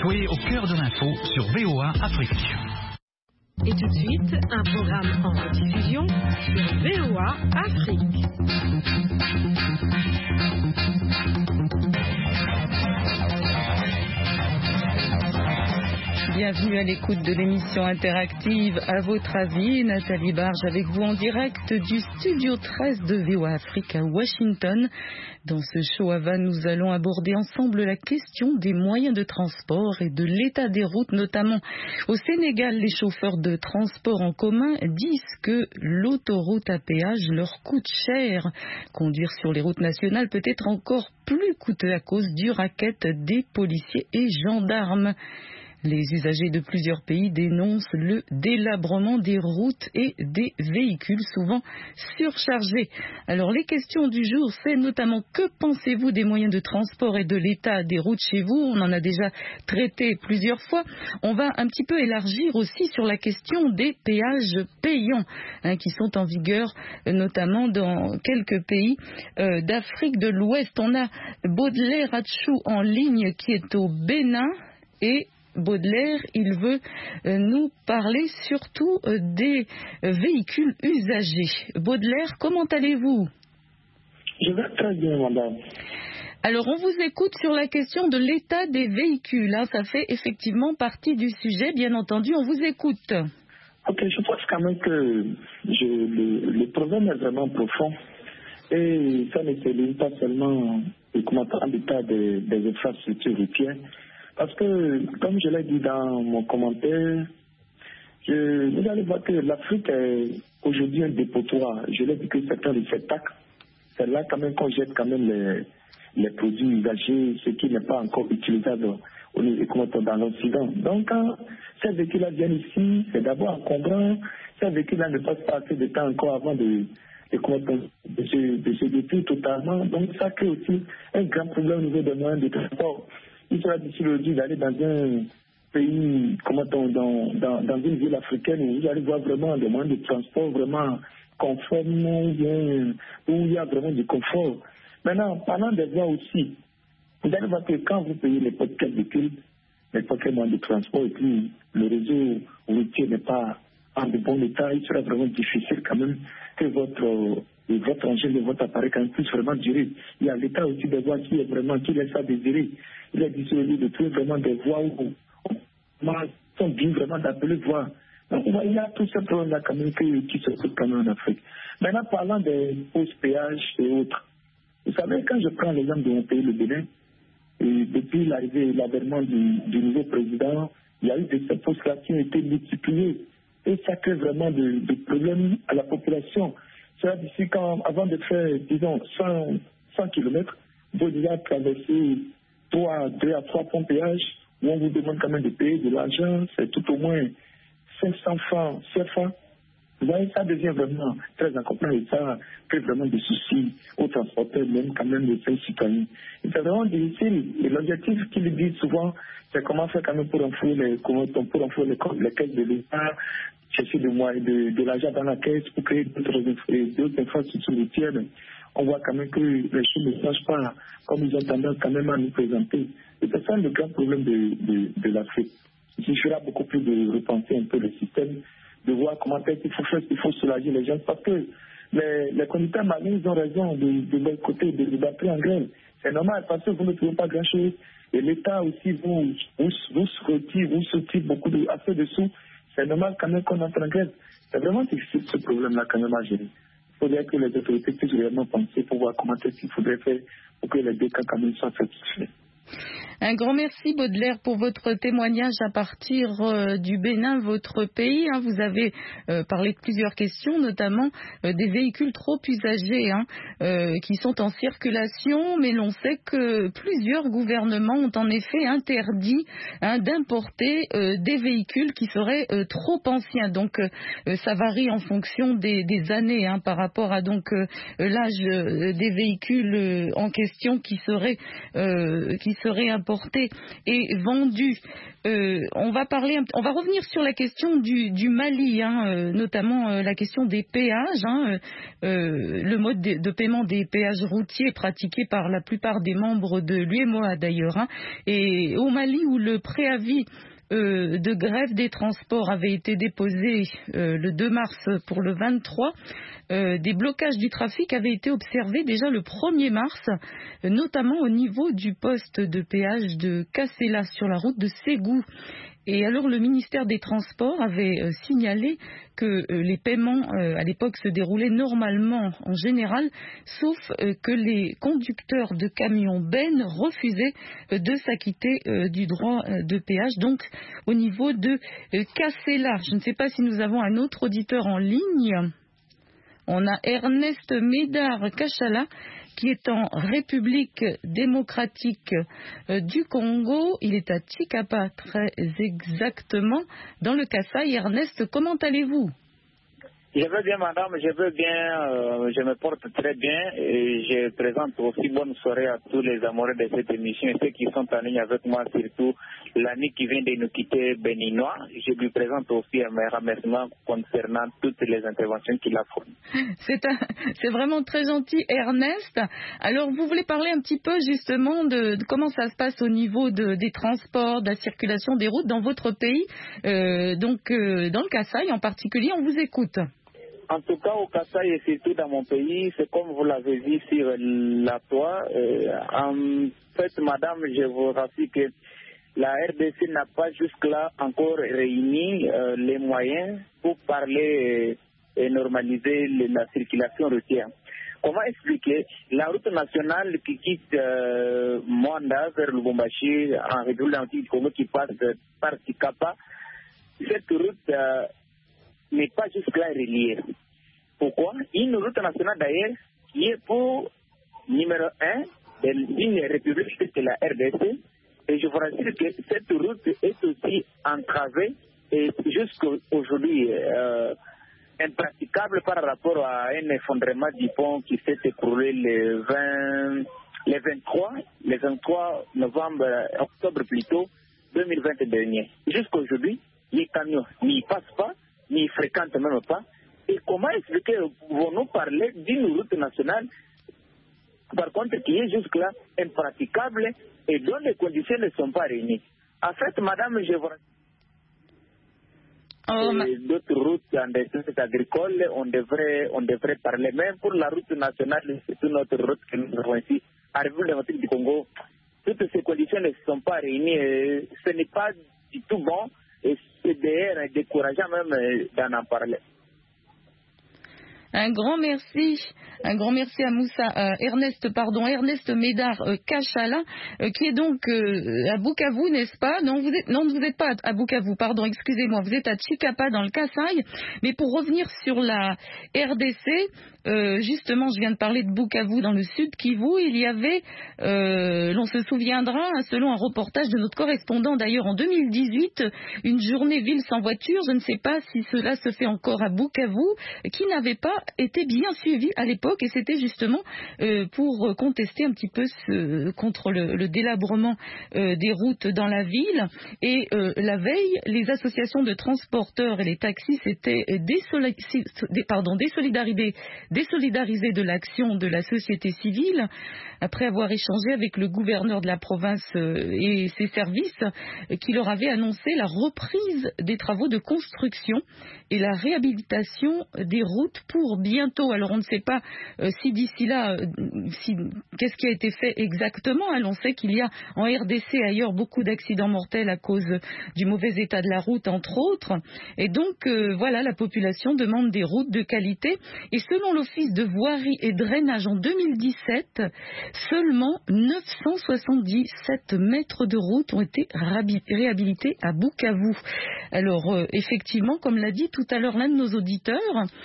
Soyez au cœur de l'info sur VOA Afrique. Et tout de suite, un programme en rediffusion sur VOA Afrique. Bienvenue à l'écoute de l'émission interactive À votre avis, Nathalie Barge avec vous en direct du studio 13 de VOA Afrique à Washington. Dans ce show AVA, nous allons aborder ensemble la question des moyens de transport et de l'état des routes, notamment au Sénégal. Les chauffeurs de transport en commun disent que l'autoroute à péage leur coûte cher. Conduire sur les routes nationales peut être encore plus coûteux à cause du racket des policiers et gendarmes. Les usagers de plusieurs pays dénoncent le délabrement des routes et des véhicules souvent surchargés. Alors les questions du jour, c'est notamment que pensez-vous des moyens de transport et de l'état des routes chez vous? On en a déjà traité plusieurs fois. On va un petit peu élargir aussi sur la question des péages payants qui sont en vigueur notamment dans quelques pays d'Afrique de l'Ouest. On a Baudelaire Atchou en ligne qui est au Bénin et Baudelaire, il veut nous parler surtout des véhicules usagés. Baudelaire, comment allez-vous? Je vais très bien, madame. Alors, on vous écoute sur la question de l'état des véhicules. Ça fait effectivement partie du sujet, bien entendu. On vous écoute. Ok, je pense quand même que le problème est vraiment profond. Et ça ne se limite pas seulement à l'état des infrastructures routières. Parce que, comme je l'ai dit dans mon commentaire, vous allez voir que l'Afrique est aujourd'hui un dépotoir. Je l'ai dit que c'est un réceptacle. C'est là quand même qu'on jette quand même les produits usagés, ce qui n'est pas encore utilisable dans l'Occident. Donc, quand ces véhicules-là viennent ici, c'est d'abord encombrant. Ces véhicules-là ne passent pas assez de temps encore avant de se détruire totalement. Donc, ça crée aussi un grand problème au niveau des moyens de transport. Il sera difficile aujourd'hui d'aller dans un pays, dans une ville africaine où vous allez voir vraiment des moyens de transport vraiment conformes, où il y a vraiment du confort. Maintenant, parlant des voies aussi, vous allez voir que quand vous payez n'importe quel véhicule, n'importe quel moyen de transport, et puis le réseau routier n'est pas en de bon état, il sera vraiment difficile quand même que votre engin, votre appareil quand même puisse vraiment durer. Il y a l'état aussi des voies qui laisse à désirer. Il est difficile de trouver vraiment des voies où sont bien vraiment d'appeler voies. Donc il y a tous ces problèmes-là quand même qui se trouvent quand même en Afrique. Maintenant, parlant des hausses péages et autres, vous savez, quand je prends l'exemple de mon pays, le Bénin, et depuis l'avènement du nouveau président, il y a eu des postes qui ont été multipliés. Et ça crée vraiment des problèmes à la population. C'est d'ici avant de faire, disons, 100 km, vous déjà traverser 2 à 3 points péage, où on vous demande quand même de payer de l'argent, c'est tout au moins 500 francs, CFA. Vous voyez, ça devient vraiment très incomplet et ça crée vraiment des soucis aux transporteurs, même quand même les citoyens. Et c'est vraiment difficile. Et l'objectif qu'ils disent souvent, c'est comment faire quand même pour enfouir les caisses de l'État, chercher de l'argent dans la caisse pour créer d'autres infrastructures routières. On voit quand même que les choses ne changent pas comme ils ont tendance quand même à nous présenter. Et c'est ça le grand problème de l'Afrique. Il suffira beaucoup plus de repenser un peu le système, de voir comment est-ce qu'il faut faire, il faut soulager les gens, parce que les conducteurs maliens, ils ont raison de leur côté, de battre en grève. C'est normal, parce que vous ne trouvez pas grand-chose, et l'État aussi vous retire assez de sous. C'est normal quand même qu'on entre en grève. C'est vraiment difficile ce problème-là quand même à gérer. Il faudrait que les autorités puissent réellement penser pour voir comment est-ce qu'il faudrait faire pour que les deux cas quand même soient satisfaits. Un grand merci Baudelaire pour votre témoignage à partir du Bénin, votre pays. Vous avez parlé de plusieurs questions, notamment des véhicules trop usagés qui sont en circulation, mais l'on sait que plusieurs gouvernements ont en effet interdit d'importer des véhicules qui seraient trop anciens. Donc ça varie en fonction des années par rapport à donc l'âge des véhicules en question qui seraient importés. importé et vendu. On va revenir sur la question du Mali, notamment la question des péages, le mode de paiement des péages routiers pratiqué par la plupart des membres de l'UEMOA d'ailleurs, et au Mali où le préavis de grève des transports avait été déposé le 2 mars pour le 23. Des blocages du trafic avaient été observés déjà le 1er mars, notamment au niveau du poste de péage de Kassela sur la route de Ségou. Et alors le ministère des Transports avait signalé que les paiements à l'époque se déroulaient normalement en général, sauf que les conducteurs de camions bennes refusaient de s'acquitter du droit de péage. Donc au niveau de Kassela, je ne sais pas si nous avons un autre auditeur en ligne. On a Ernest Médard Kachala qui est en République démocratique du Congo. Il est à Tshikapa, très exactement, dans le Kasaï. Ernest, comment allez-vous ? Je veux bien, madame, je veux bien, je me porte très bien et je présente aussi bonne soirée à tous les amoureux de cette émission et ceux qui sont en ligne avec moi, surtout l'ami qui vient de nous quitter, béninois. Je lui présente aussi mes remerciements concernant toutes les interventions qu'il a fournies. C'est vraiment très gentil, Ernest. Alors, vous voulez parler un petit peu justement de comment ça se passe au niveau des transports, de la circulation des routes dans votre pays, dans le Kasaï en particulier, on vous écoute. En tout cas, au Kasaï et surtout dans mon pays, c'est comme vous l'avez vu sur la toile. En fait, madame, je vous rassure que la RDC n'a pas jusque-là encore réuni les moyens pour parler et normaliser la circulation routière. Comment expliquer la route nationale qui quitte Mwanda vers Lubumbashi en République du Congo qui passe par Tshikapa? Cette route n'est pas jusque-là reliée. Pourquoi? Une route nationale d'ailleurs qui est pour numéro 1 d'une république de la RDC. Et je vous rassure que cette route est aussi entravée et jusqu'à aujourd'hui impraticable par rapport à un effondrement du pont qui s'est écroulé le 23 novembre, octobre plutôt, 2020 dernier. Jusqu'à aujourd'hui, les camions n'y passent pas, n'y fréquentent même pas. Et comment expliquer, pouvons-nous parler d'une route nationale, par contre, qui est jusque-là impraticable et dont les conditions ne sont pas réunies? En fait, madame, je vous d'autres routes en descente agricole, on devrait parler. Même pour la route nationale, c'est une autre route que nous avons ici, à la République du Congo. Toutes ces conditions ne sont pas réunies. Et ce n'est pas du tout bon et c'est d'ailleurs décourageant même d'en parler. Un grand merci à Ernest Médard Kachala, qui est donc à Bukavu, n'est-ce pas? Non, vous n'êtes pas à Bukavu, pardon, excusez-moi, vous êtes à Tshikapa dans le Kasaï. Mais pour revenir sur la RDC, justement, je viens de parler de Bukavu dans le sud Kivu, il y avait, l'on se souviendra, selon un reportage de notre correspondant d'ailleurs en 2018, une journée ville sans voiture, je ne sais pas si cela se fait encore à Bukavu, qui n'avait pas été bien suivi à l'époque, et c'était justement pour contester un petit peu contre le délabrement des routes dans la ville. Et la veille, les associations de transporteurs et les taxis s'étaient désolidarisés de l'action de la société civile après avoir échangé avec le gouverneur de la province et ses services qui leur avaient annoncé la reprise des travaux de construction et la réhabilitation des routes pour bientôt. Alors on ne sait pas si d'ici là, qu'est-ce qui a été fait exactement. On sait qu'il y a en RDC ailleurs beaucoup d'accidents mortels à cause du mauvais état de la route, entre autres. Et donc voilà, la population demande des routes de qualité. Et selon l'Office de voirie et drainage en 2017, seulement 977 mètres de route ont été réhabilités à Bukavu. Alors effectivement, comme l'a dit tout à l'heure l'un de nos auditeurs,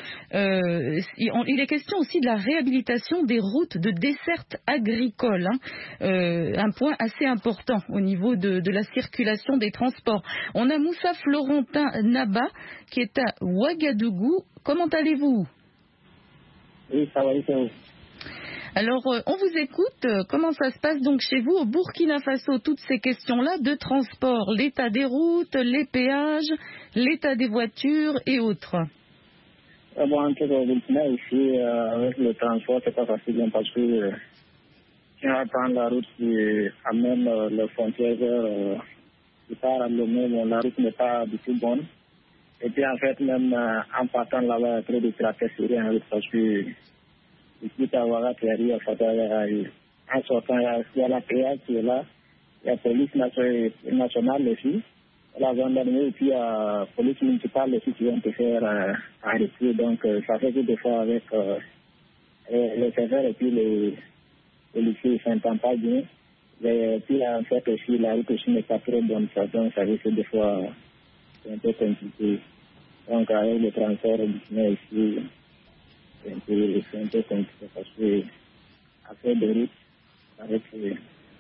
il est question aussi de la réhabilitation des routes de desserte agricole, un point assez important au niveau de la circulation des transports. On a Moussa Florentin Naba qui est à Ouagadougou. Comment allez-vous? Oui, ça va, ça va. Alors, on vous écoute. Comment ça se passe donc chez vous au Burkina Faso, toutes ces questions-là de transport, l'état des routes, les péages, l'état des voitures et autres? Bon, en tout cas, au Burkina, ici, avec le transport, c'est pas facile parce que si on prend la route qui amène les frontières qui part à Lomé, la route n'est pas du tout bonne. Et puis, en fait, même en partant là-bas, il y a trop de tracasseries en route parce que ici, à Ouaga, qui arrive à Fatah, en sortant, il y a la péage qui est là, il y a la police nationale aussi, la gendarmerie et puis la police municipale aussi qui vont te faire arrêter. Donc, ça fait que des fois avec les serveurs et puis les policiers ne s'entendent pas bien. Et puis, en fait, aussi, la route aussi n'est pas très bonne. Donc, ça risque des fois c'est un peu compliqué. Donc, avec le transport ici, c'est un peu compliqué parce que après de route, ça risque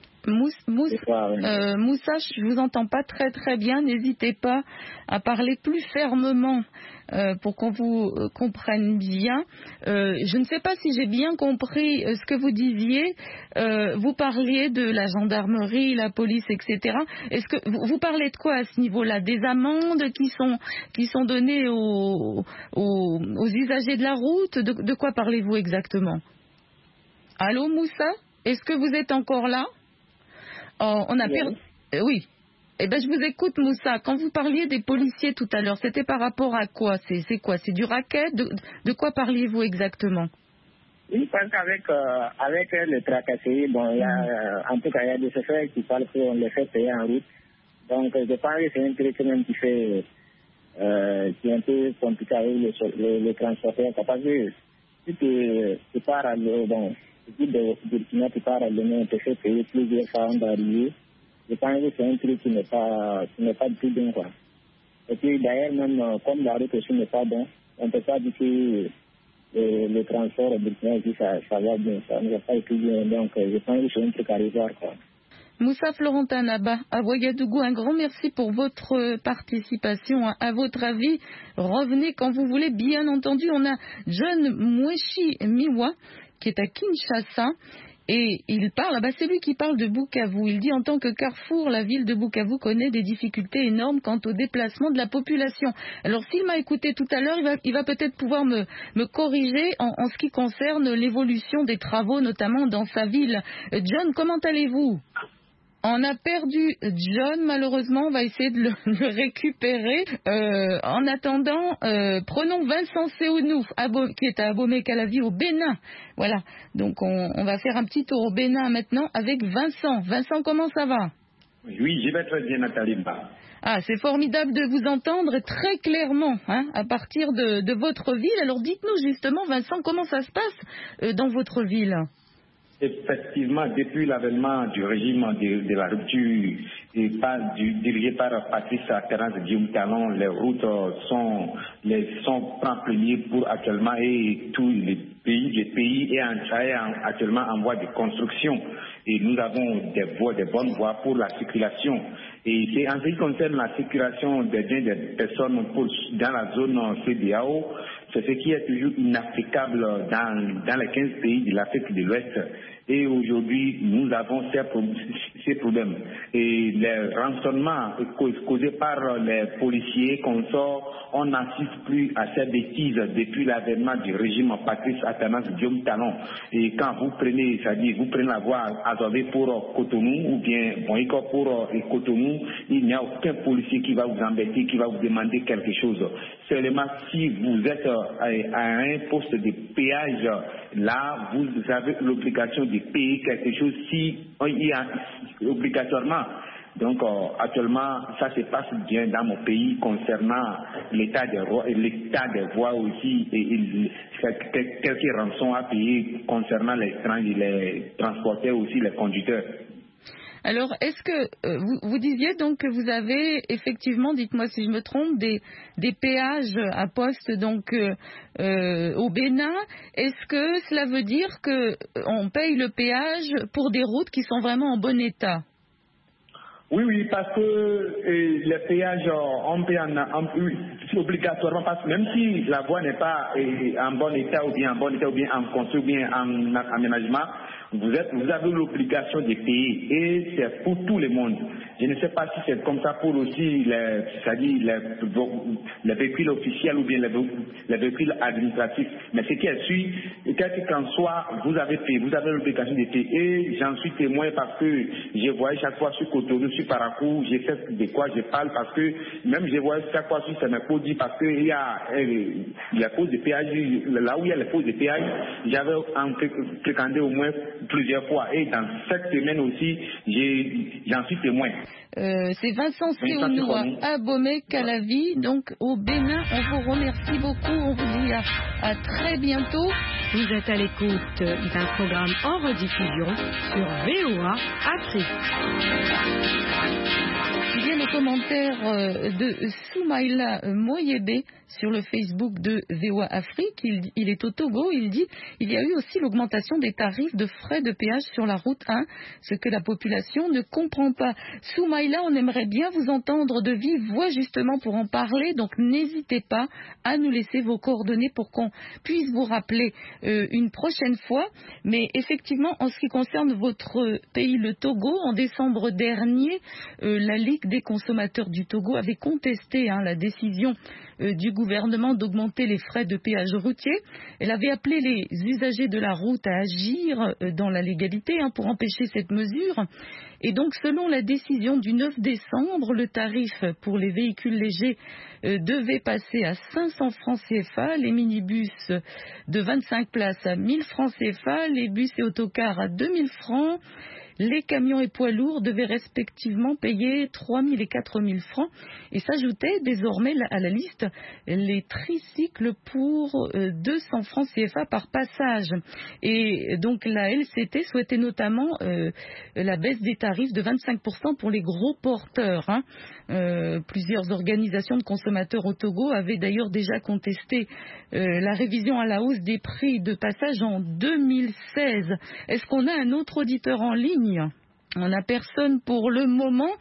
Moussa, je vous entends pas très très bien. N'hésitez pas à parler plus fermement pour qu'on vous comprenne bien. Je ne sais pas si j'ai bien compris ce que vous disiez. Vous parliez de la gendarmerie, la police, etc. Est-ce que vous parlez de quoi à ce niveau-là? Des amendes qui sont données aux usagers de la route? De quoi parlez-vous exactement? Allô, Moussa? Est-ce que vous êtes encore là? Oh, on a perdu. Oui. Eh bien, je vous écoute, Moussa. Quand vous parliez des policiers tout à l'heure, c'était par rapport à quoi? C'est quoi? C'est du racket? De quoi parliez-vous exactement? Oui, parce qu'avec les tracasseries, bon, il y a, en tout cas, il y a des chauffeurs qui parlent qu'on les fait payer en route. Donc, je pense que c'est un truc même qui est un peu compliqué avec les transporteurs. Parce que si tu pars à l'eau, bon, si de Burkina, tu pars à l'eau, on te fait payer plusieurs fois avant d'arriver. Je pense que c'est un truc qui n'est pas du tout bien, quoi. Et puis, d'ailleurs, même, comme la route aussi n'est pas bon, on ne peut pas dire que le transport au Burkina, ça va bien, ça ne va pas être bien. Donc, je pense que c'est un truc à revoir, quoi. Moussa Florentin Naba, à Ouagadougou, un grand merci pour votre participation. À votre avis, revenez quand vous voulez. Bien entendu, on a John Mweshi Miwa, qui est à Kinshasa, et il parle, c'est lui qui parle de Bukavu. Il dit, en tant que carrefour, la ville de Bukavu connaît des difficultés énormes quant au déplacement de la population. Alors, s'il m'a écouté tout à l'heure, il va peut-être pouvoir me corriger en ce qui concerne l'évolution des travaux, notamment dans sa ville. John, comment allez-vous? On a perdu John, malheureusement, on va essayer de le récupérer. En attendant, prenons Vincent Seounou, qui est à Abomey-Calavi au Bénin. Voilà, donc on va faire un petit tour au Bénin maintenant avec Vincent. Vincent, comment ça va? Oui, je vais très bien, Nathalie. Ah, c'est formidable de vous entendre très clairement, à partir de votre ville. Alors dites-nous justement, Vincent, comment ça se passe dans votre ville? Effectivement, depuis l'avènement du régime de la rupture dirigé par Patrice Terence Guillaume Talon, les routes sont premiers pour actuellement et tous les pays est actuellement en voie de construction. Et nous avons des bonnes voies pour la circulation. Et c'est en ce qui concerne la circulation des biens des personnes dans la zone CEDEAO, c'est ce qui est toujours inapplicable dans les 15 pays de l'Afrique de l'Ouest. Et aujourd'hui, nous avons ces problèmes. Et les rançonnements causés par les policiers consorts, on n'assiste plus à ces bêtises depuis l'avènement du régime Patrice Atanas Guillaume Talon. Et quand vous prenez la voie Azové pour Cotonou ou bien Moïko pour Cotonou, il n'y a aucun policier qui va vous embêter, qui va vous demander quelque chose. Seulement si vous êtes à un poste de péage, là, vous avez l'obligation de payer quelque chose si il y a obligatoirement. Donc actuellement, ça se passe bien dans mon pays concernant l'état des voies aussi et quelques rançons à payer concernant les transporteurs aussi, les conducteurs. Alors, est-ce que vous disiez donc que vous avez effectivement, dites-moi si je me trompe, des péages à poste donc au Bénin. Est-ce que cela veut dire que on paye le péage pour des routes qui sont vraiment en bon état? Oui, parce que les péages, obligatoirement, parce que même si la voie n'est pas en bon état ou bien en construction ou bien en aménagement, vous avez l'obligation de payer et c'est pour tout le monde. Je ne sais pas si c'est comme ça pour aussi les véhicules officiels ou bien les véhicules administratifs. Mais ce qui est sûr, quel qu'en soit, vous avez l'obligation de payer. Et j'en suis témoin parce que je voyais chaque fois sur Cotonou, sur Parakou, je sais de quoi je parle parce que même je voyais chaque fois sur Sénécodie parce qu'il y a les postes de péage, là où il y a les postes de péage, j'avais fréquenté au moins plusieurs fois. Et dans cette semaine aussi, j'en suis témoin. C'est Vincent Séonoua Abomey Calavi, donc au Bénin. On vous remercie beaucoup, on vous dit à très bientôt. Vous êtes à l'écoute d'un programme en rediffusion sur VOA Afrique. Il y a le commentaire de Soumaïla Moyebe sur le Facebook de VOA Afrique. Il est au Togo. Il dit il y a eu aussi l'augmentation des tarifs de frais de péage sur la route 1, ce que la population ne comprend pas. Soumaïla, on aimerait bien vous entendre de vive voix justement pour en parler. Donc n'hésitez pas à nous laisser vos coordonnées pour qu'on puisse vous rappeler une prochaine fois. Mais effectivement, en ce qui concerne votre pays, le Togo, en décembre dernier, la Ligue des consommateurs du Togo avait contesté la décision du gouvernement d'augmenter les frais de péage routier. Elle avait appelé les usagers de la route à agir dans la légalité pour empêcher cette mesure. Et donc, selon la décision du 9 décembre, le tarif pour les véhicules légers devait passer à 500 francs CFA, les minibus de 25 places à 1000 francs CFA, les bus et autocars à 2000 francs. Les camions et poids lourds devaient respectivement payer 3 000 et 4 000 francs et s'ajoutaient désormais à la liste les tricycles pour 200 francs CFA par passage. Et donc la LCT souhaitait notamment la baisse des tarifs de 25% pour les gros porteurs. Plusieurs organisations de consommateurs au Togo avaient d'ailleurs déjà contesté la révision à la hausse des prix de passage en 2016. Est-ce qu'on a un autre auditeur en ligne ? On n'a personne pour le moment.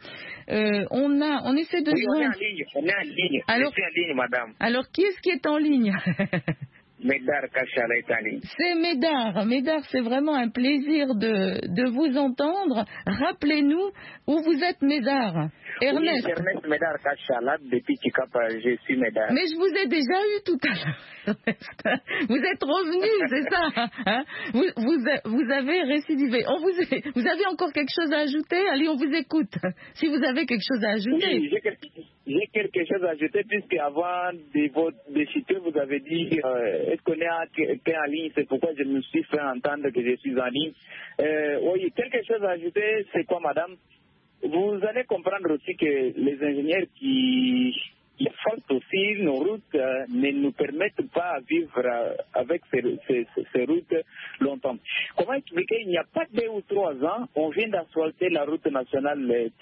On essaie de joindre. On est en ligne. Alors, je suis en ligne, madame. Alors, qui est-ce qui est en ligne? Médard Kachala est en ligne. C'est Médard. Médard, c'est vraiment un plaisir de vous entendre. Rappelez-nous où vous êtes, Médard. Ernest. Oui, Ernest Médard Kachala, depuis Chikapa, je suis Médard. Mais je vous ai déjà eu tout à l'heure, Ernest. Vous êtes revenu, c'est ça, vous avez récidivé. Vous avez encore quelque chose à ajouter? Allez, on vous écoute. Si vous avez quelque chose à ajouter. Oui, j'ai quelque chose à ajouter, puisque avant de chuter, vous avez dit est-ce qu'on est en ligne? C'est pourquoi je me suis fait entendre que je suis en ligne. Oui, quelque chose à ajouter, c'est quoi, madame? Vous allez comprendre aussi que les ingénieurs qui font aussi nos routes ne nous permettent pas de vivre avec ces routes longtemps. Comment expliquer? Il n'y a pas 2 ou 3 ans, on vient d'asphalter la route nationale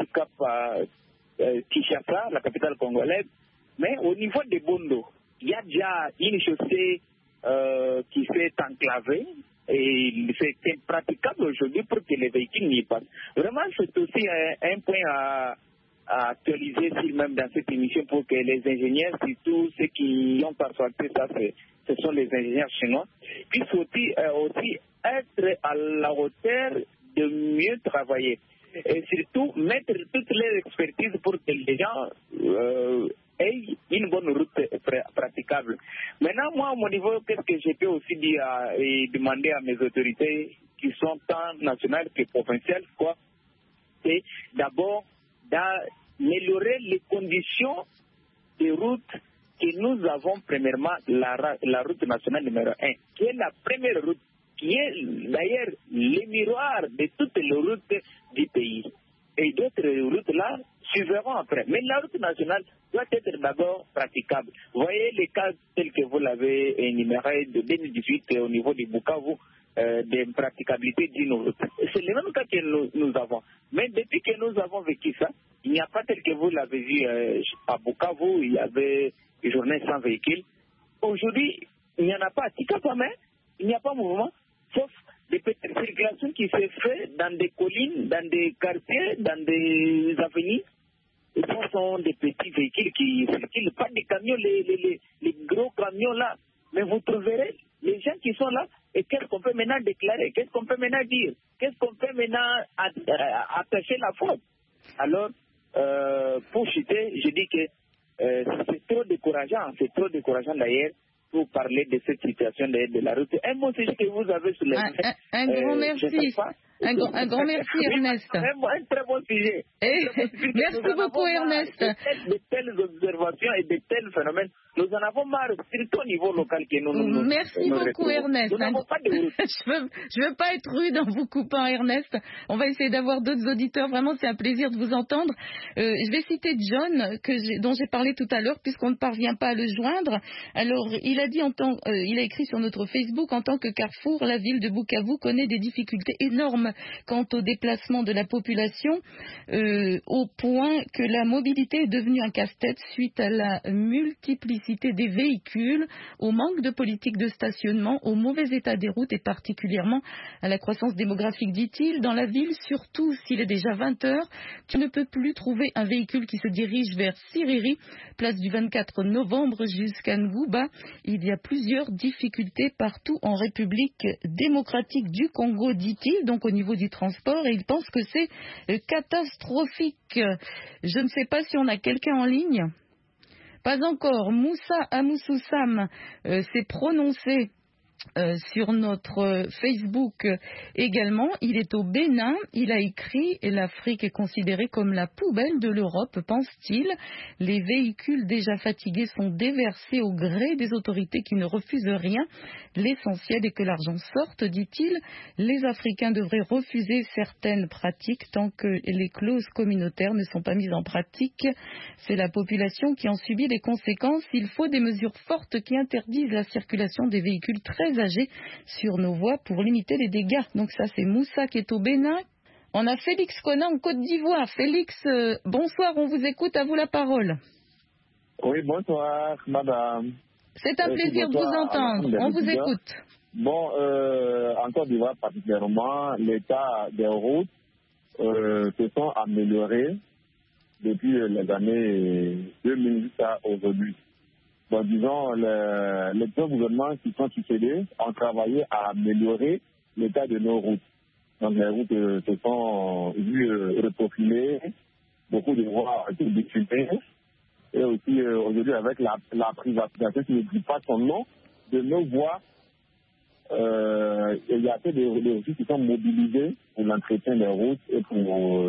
Kinshasa, la capitale congolaise, mais au niveau de Bondo, il y a déjà une chaussée qui s'est enclavée et c'est impraticable aujourd'hui pour que les véhicules n'y passent. Vraiment, c'est aussi un point à actualiser même dans cette émission pour que les ingénieurs, surtout ceux qui ont asphalté ça, ce sont les ingénieurs chinois, puissent aussi être à la hauteur de mieux travailler. Et surtout mettre toutes les expertises pour que les gens aient une bonne route praticable. Maintenant, moi, à mon niveau, qu'est-ce que je peux aussi dire et demander à mes autorités qui sont tant nationales que provinciales, c'est d'abord d'améliorer les conditions de route que nous avons. Premièrement, la route nationale numéro 1, qui est la première route, qui est d'ailleurs le miroir de toutes les routes du pays. Et d'autres routes là suivront après. Mais la route nationale doit être d'abord praticable. Vous voyez les cas tels que vous l'avez énuméré de 2018 au niveau du Bukavu, d'impraticabilité d'une route. C'est le même cas que nous avons. Mais depuis que nous avons vécu ça, il n'y a pas tel que vous l'avez vu à Bukavu, il y avait une journée sans véhicule. Aujourd'hui, il n'y en a pas à Tikapamé, il n'y a pas de mouvement, sauf des petites circulations qui se font dans des collines, dans des quartiers, dans des avenues. Ils sont sont des petits véhicules qui circulent, pas des camions, les gros camions là. Mais vous trouverez les gens qui sont là, et qu'est-ce qu'on peut maintenant déclarer, qu'est-ce qu'on peut maintenant dire, qu'est-ce qu'on peut maintenant attacher la faute. Alors, pour chuter, je dis que c'est trop décourageant d'ailleurs, pour parler de cette situation de la route. Un mot sujet que vous avez sur les un grand merci. Un grand merci, Ernest. Un très bon sujet. Merci beaucoup, Ernest. De telles observations et de tels phénomènes, nous en avons marre, surtout au niveau local que nous Merci beaucoup, Ernest. Nous n'avons pas de route. Je veux pas être rude en vous coupant, Ernest. On va essayer d'avoir d'autres auditeurs. Vraiment, c'est un plaisir de vous entendre. Je vais citer John, dont j'ai parlé tout à l'heure, puisqu'on ne parvient pas à le joindre. Alors, il a écrit sur notre Facebook, en tant que carrefour, la ville de Bukavu connaît des difficultés énormes quant au déplacement de la population, au point que la mobilité est devenue un casse-tête suite à la multiplicité des véhicules, au manque de politique de stationnement, au mauvais état des routes et particulièrement à la croissance démographique, dit-il. Dans la ville, surtout s'il est déjà 20 heures, tu ne peux plus trouver un véhicule qui se dirige vers Siriri, place du 24 novembre jusqu'à Ngouba. Il y a plusieurs difficultés partout en République démocratique du Congo, dit-il, donc au niveau du transport, et il pense que c'est catastrophique. Je ne sais pas si on a quelqu'un en ligne. Pas encore. Moussa Amoussoussam s'est prononcé sur notre Facebook également. Il est au Bénin. Il a écrit « L'Afrique est considérée comme la poubelle de l'Europe, pense-t-il. Les véhicules déjà fatigués sont déversés au gré des autorités qui ne refusent rien. L'essentiel est que l'argent sorte, dit-il. Les Africains devraient refuser certaines pratiques tant que les clauses communautaires ne sont pas mises en pratique. C'est la population qui en subit les conséquences. Il faut des mesures fortes qui interdisent la circulation des véhicules très âgés sur nos voies pour limiter les dégâts. » Donc ça, c'est Moussa qui est au Bénin. On a Félix Kona en Côte d'Ivoire. Félix, bonsoir, on vous écoute, à vous la parole. Oui, bonsoir, madame. C'est un plaisir de vous entendre. On vous écoute. Bon, en Côte d'Ivoire particulièrement, l'état des routes se sont améliorés depuis les années 2000 jusqu'à aujourd'hui. Bon, disons, les deux gouvernements qui sont succédés ont travaillé à améliorer l'état de nos routes. Donc les routes se sont vues reprofiler, beaucoup de voies ont été bitumées, et aussi aujourd'hui avec la privatisation qui ne dit pas son nom de nos voies, il y a assez de ressources qui sont mobilisées pour l'entretien des routes et pour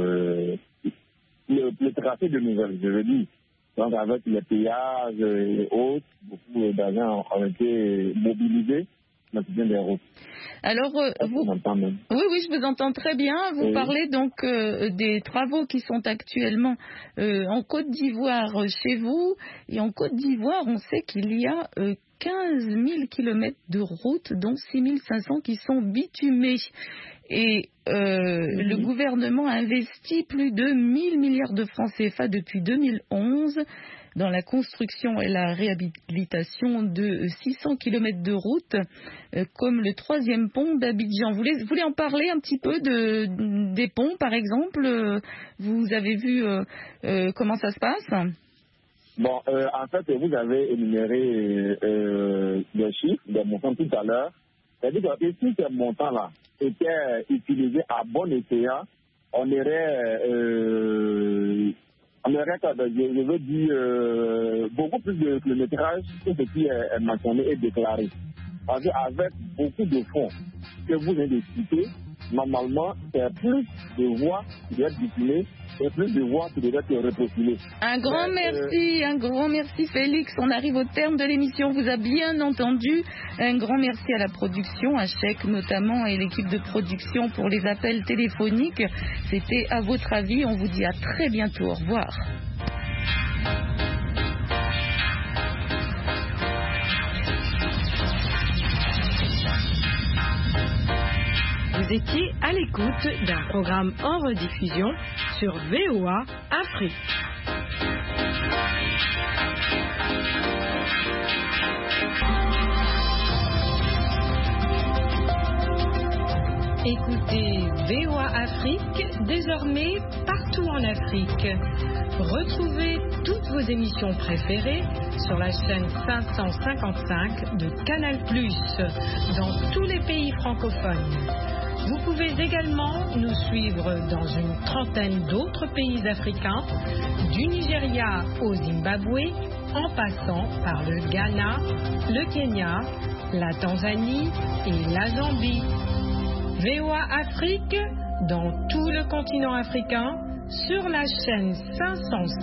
le tracé de nouvelles, je veux dire. Donc avec les péages et autres, beaucoup d'argent ont été mobilisés dans l'entretien des routes. Alors, oui, je vous entends très bien. Vous parlez donc des travaux qui sont actuellement en Côte d'Ivoire chez vous. Et en Côte d'Ivoire, on sait qu'il y a 15 000 kilomètres de routes, dont 6 500 qui sont bitumées. Et le gouvernement a investi plus de 1 000 milliards de francs CFA depuis 2011 dans la construction et la réhabilitation de 600 kilomètres de routes, comme le 3e pont d'Abidjan. Vous voulez en parler un petit peu des ponts, par exemple? Vous avez vu comment ça se passe? Bon, en fait, vous avez énuméré les chiffres, des montants tout à l'heure. C'est-à-dire que si ces montants-là étaient utilisés à bon escient, on aurait, je veux dire, beaucoup plus de kilométrage que ce qui est mentionné et déclaré. Parce qu'avec beaucoup de fonds que vous venez de citer, normalement, c'est plus de voies qui doivent être bitumées et plus de voies qui doivent être reprofilées. Un grand merci Félix. On arrive au terme de l'émission, vous a bien entendu. Un grand merci à la production, à Chèque notamment et l'équipe de production pour les appels téléphoniques. C'était À votre avis. On vous dit à très bientôt. Au revoir. Vous étiez à l'écoute d'un programme en rediffusion sur VOA Afrique. Écoutez VOA Afrique désormais partout en Afrique. Retrouvez toutes vos émissions préférées sur la chaîne 555 de Canal+, dans tous les pays francophones. Vous pouvez également nous suivre dans une trentaine d'autres pays africains, du Nigeria au Zimbabwe, en passant par le Ghana, le Kenya, la Tanzanie et la Zambie. VOA Afrique, dans tout le continent africain, sur la chaîne 505.